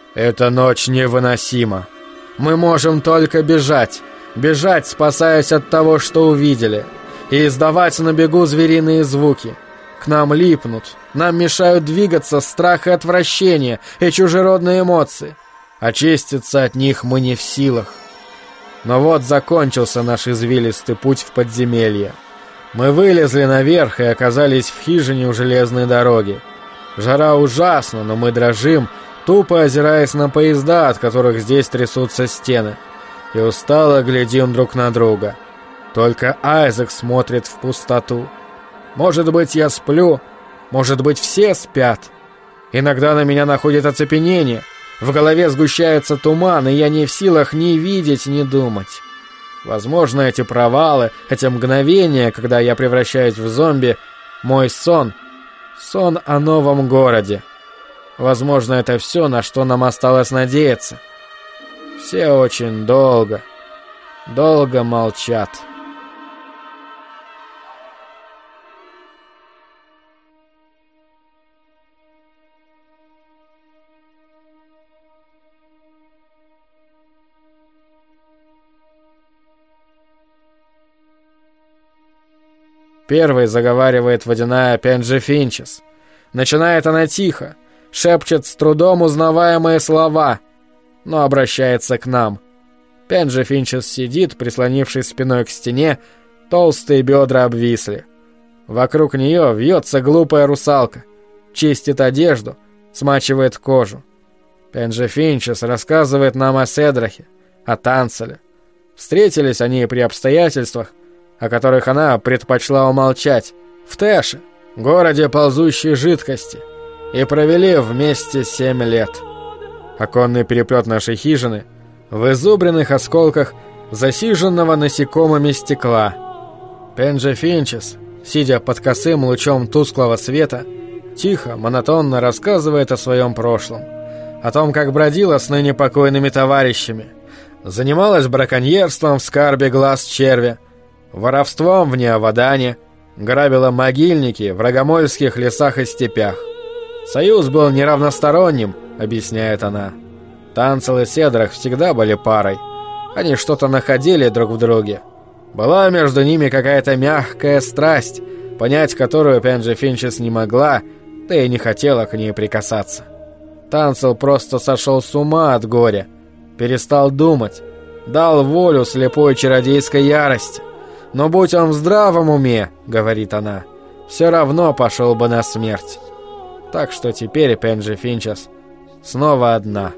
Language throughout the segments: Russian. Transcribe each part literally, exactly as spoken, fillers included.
Эта ночь невыносима. Мы можем только бежать. Бежать, спасаясь от того, что увидели. И издавать на бегу звериные звуки. К нам липнут. Нам мешают двигаться страх и отвращение, и чужеродные эмоции. Очиститься от них мы не в силах. Но вот закончился наш извилистый путь в подземелье. Мы вылезли наверх и оказались в хижине у железной дороги. Жара ужасна, но мы дрожим, тупо озираясь на поезда, от которых здесь трясутся стены. И устало глядим друг на друга. Только Айзек смотрит в пустоту. Может быть, я сплю, может быть, все спят. Иногда на меня находит оцепенение. В голове сгущается туман, и я не в силах ни видеть, ни думать. Возможно, эти провалы, эти мгновения, когда я превращаюсь в зомби, мой сон, сон о новом городе. Возможно, это все, на что нам осталось надеяться. Все очень долго, долго молчат. Первой заговаривает водяная Пенджи Финчес. Начинает она тихо, шепчет с трудом узнаваемые слова, но обращается к нам. Пенджи Финчес сидит, прислонившись спиной к стене, толстые бедра обвисли. Вокруг нее вьется глупая русалка, чистит одежду, смачивает кожу. Пенджи Финчес рассказывает нам о Седрахе, о Танцеле. Встретились они при обстоятельствах, о которых она предпочла умолчать, в Тэше, городе ползущей жидкости, и провели вместе семь лет. Оконный переплет нашей хижины в изубренных осколках засиженного насекомыми стекла. Пенджи Финчес, сидя под косым лучом тусклого света, тихо, монотонно рассказывает о своем прошлом, о том, как бродила с ныне покойными товарищами, занималась браконьерством в скарбе глаз червя, воровством в Неовадане, грабила могильники в рогомольских лесах и степях. Союз был неравносторонним, объясняет она. Танцел и Седрах всегда были парой. Они что-то находили друг в друге. Была между ними какая-то мягкая страсть, понять которую Пенджи Финчес не могла, да и не хотела к ней прикасаться. Танцел просто сошел с ума от горя, перестал думать, дал волю слепой чародейской ярости. Но будь он в здравом уме, говорит она, все равно пошел бы на смерть. Так что теперь Пенджи Финчес снова одна.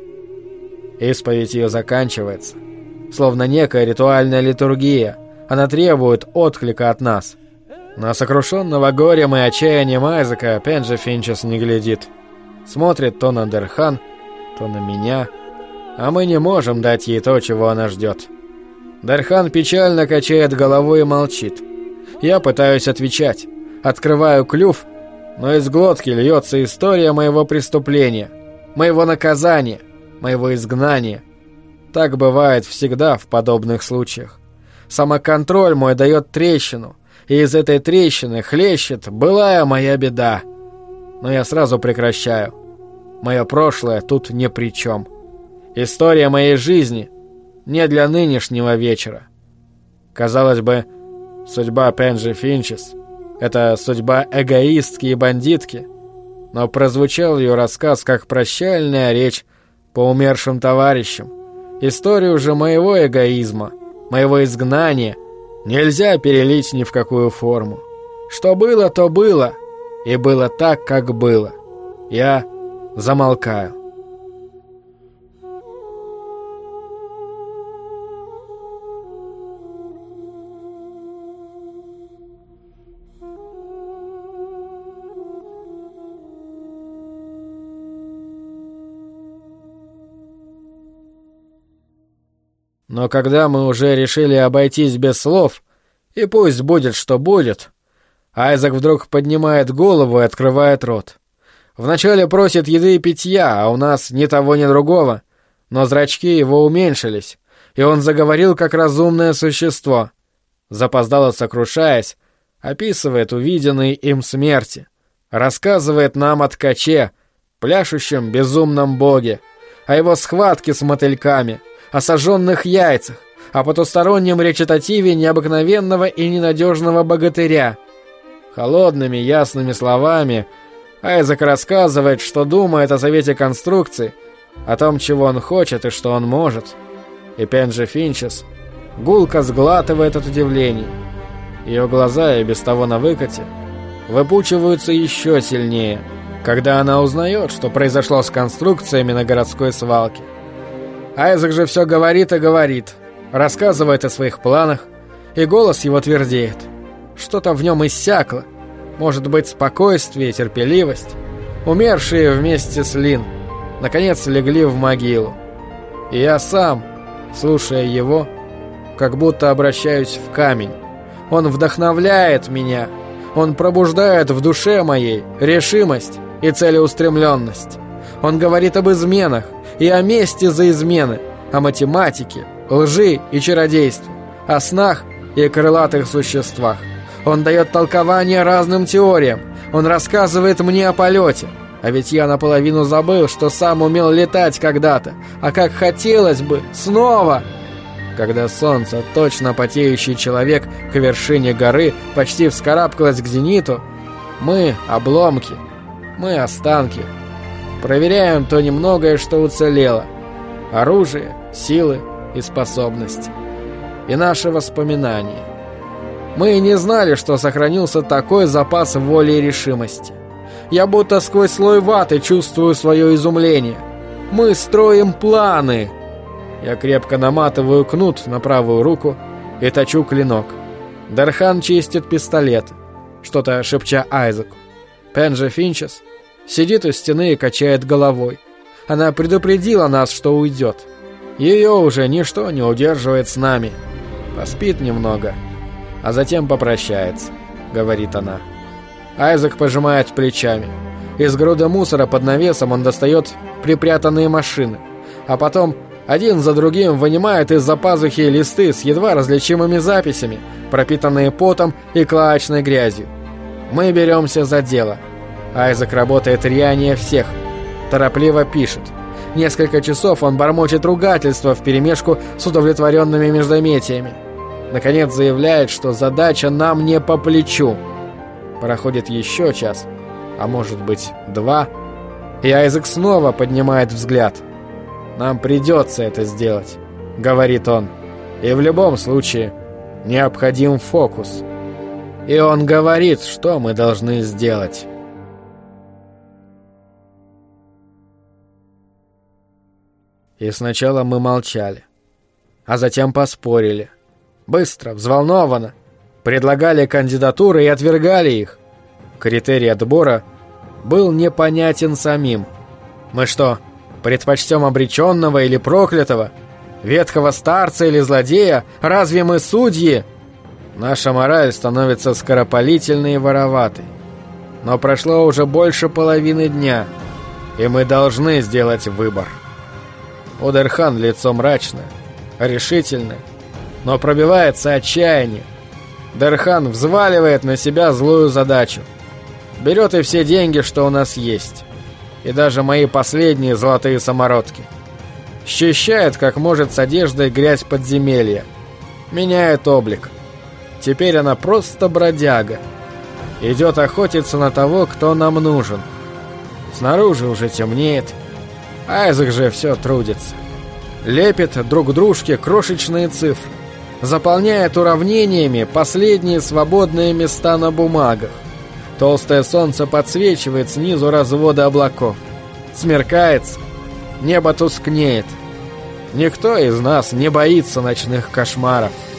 Исповедь ее заканчивается, словно некая ритуальная литургия. Она требует отклика от нас. На сокрушенного горем и отчаянием Айзека Пенджи Финчес не глядит. Смотрит то на Дерхан, то на меня, а мы не можем дать ей то, чего она ждет. Дерхан печально качает головой и молчит. Я пытаюсь отвечать. Открываю клюв, но из глотки льется история моего преступления, моего наказания, моего изгнания. Так бывает всегда в подобных случаях. Самоконтроль мой дает трещину, и из этой трещины хлещет былая моя беда. Но я сразу прекращаю. Мое прошлое тут ни при чем. История моей жизни не для нынешнего вечера. Казалось бы, судьба Пенджи Финчес — это судьба эгоистки и бандитки, но прозвучал ее рассказ как прощальная речь по умершим товарищам. Историю же моего эгоизма, моего изгнания нельзя перелить ни в какую форму. Что было, то было, и было так, как было. Я замолкаю. Но когда мы уже решили обойтись без слов, и пусть будет, что будет, Айзек вдруг поднимает голову и открывает рот. Вначале просит еды и питья, а у нас ни того, ни другого, но зрачки его уменьшились, и он заговорил как разумное существо. Запоздало сокрушаясь, описывает увиденные им смерти, рассказывает нам о ткаче, пляшущем безумном боге, о его схватке с мотыльками, о сожженных яйцах, о потустороннем речитативе необыкновенного и ненадежного богатыря. Холодными, ясными словами Айзек рассказывает, что думает о совете конструкций, о том, чего он хочет и что он может. И Пенджи Финчес гулко сглатывает от удивления. Ее глаза, и без того на выкате, выпучиваются еще сильнее, когда она узнает, что произошло с конструкциями на городской свалке. Айзек же все говорит и говорит, рассказывает о своих планах, и голос его твердеет. Что-то в нем иссякло. Может быть, спокойствие, терпеливость. Умершие вместе с Лин наконец легли в могилу. И я сам, слушая его, как будто обращаюсь в камень. Он вдохновляет меня. Он пробуждает в душе моей решимость и целеустремленность. Он говорит об изменах и о мести за измены, о математике, лжи и чародействе, о снах и крылатых существах. Он дает толкование разным теориям. Он рассказывает мне о полете. А ведь я наполовину забыл, что сам умел летать когда-то. А как хотелось бы снова! Когда солнце, точно потеющий человек к вершине горы, почти вскарабкалось к зениту, мы — обломки, мы — останки. Проверяем то немногое, что уцелело. Оружие, силы и способности. И наши воспоминания. Мы не знали, что сохранился такой запас воли и решимости. Я будто сквозь слой ваты чувствую свое изумление. Мы строим планы. Я крепко наматываю кнут на правую руку и точу клинок. Дархан чистит пистолет, что-то шепча Айзеку. Пенджи Финчес сидит у стены и качает головой. Она предупредила нас, что уйдет. Ее уже ничто не удерживает с нами. Поспит немного, а затем попрощается, говорит она. Айзек пожимает плечами. Из груды мусора под навесом он достает припрятанные машины, а потом один за другим вынимает из-за пазухи листы с едва различимыми записями, пропитанные потом и клоачной грязью. Мы беремся за дело. Айзек работает рьянее всех. Торопливо пишет. Несколько часов он бормочет ругательства вперемешку с удовлетворенными междометиями. Наконец заявляет, что задача нам не по плечу. Проходит еще час, а может быть два, и Айзек снова поднимает взгляд. «Нам придется это сделать», — говорит он, — «и в любом случае необходим фокус». И он говорит, что мы должны сделать. И сначала мы молчали, а затем поспорили. Быстро, взволнованно. Предлагали кандидатуры и отвергали их. Критерий отбора был непонятен самим. Мы что, предпочтем обреченного или проклятого? Ветхого старца или злодея? Разве мы судьи? Наша мораль становится скоропалительной и вороватой. Но прошло уже больше половины дня, и мы должны сделать выбор. У Дерхан лицо мрачное, решительное, но пробивается отчаяние. Дерхан взваливает на себя злую задачу. Берет и все деньги, что у нас есть. И даже мои последние золотые самородки. Счищает, как может, с одеждой грязь подземелья. Меняет облик. Теперь она просто бродяга. Идет охотиться на того, кто нам нужен. Снаружи уже темнеет. Айзек же все трудится. Лепит друг дружке крошечные цифры. Заполняет уравнениями последние свободные места на бумагах. Толстое солнце подсвечивает снизу разводы облаков. Смеркается. Небо тускнеет. Никто из нас не боится ночных кошмаров.